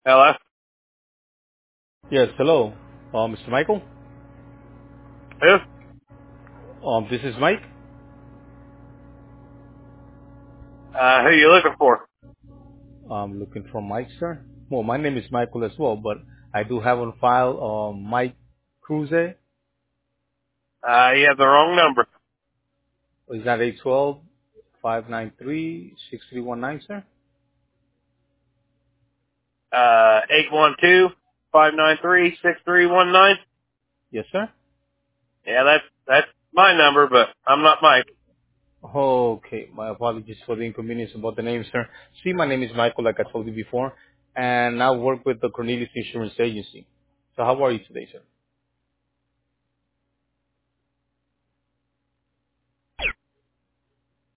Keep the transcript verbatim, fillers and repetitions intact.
Hello? Yes, hello, uh, mister Michael. Who? Um, this is Mike. Uh, who you looking for? I'm looking for Mike, sir. Well, my name is Michael as well, but I do have on file um, Mike Cruze. Uh, you have the wrong number. Is that eight twelve five nine three six three one nine, sir? Uh, eight one two, five nine three, six three one nine. Yes, sir. Yeah, that's, that's my number, but I'm not Mike. Okay, my apologies for the inconvenience about the name, sir. See, my name is Michael, like I told you before, and I work with the Cornelius Insurance Agency. So how are you today, sir?